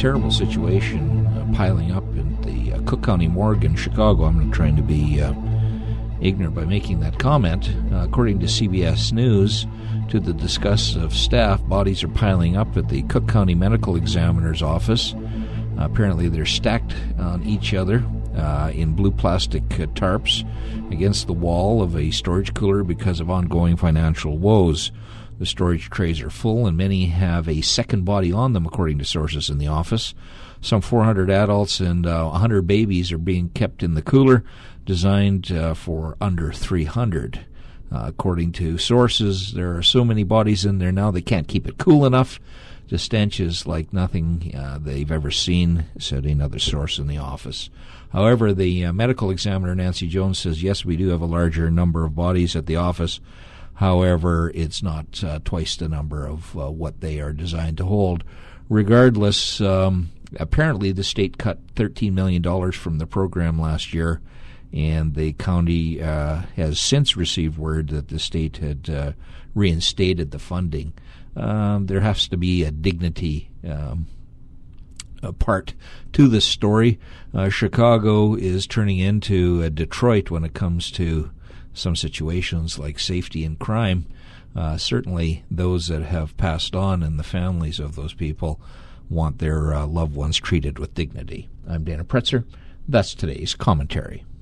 terrible situation piling up in the Cook County morgue in Chicago. I'm not trying to be ignorant by making that comment. According to CBS News, to the disgust of staff, bodies are piling up at the Cook County Medical Examiner's office. Apparently they're stacked on each other in blue plastic tarps against the wall of a storage cooler because of ongoing financial woes. The storage trays are full, and many have a second body on them, according to sources in the office. Some 400 adults and 100 babies are being kept in the cooler, designed for under 300. According to sources, there are so many bodies in there now they can't keep it cool enough. The stench is like nothing they've ever seen, said another source in the office. However, the medical examiner, Nancy Jones, says, yes, we do have a larger number of bodies at the office. However, it's not twice the number of what they are designed to hold. Regardless, apparently the state cut $13 million from the program last year, and the county has since received word that the state had reinstated the funding. There has to be a dignity part to this story. Chicago is turning into Detroit when it comes to some situations like safety and crime. Certainly those that have passed on and the families of those people want their loved ones treated with dignity. I'm Dana Pretzer. That's today's commentary.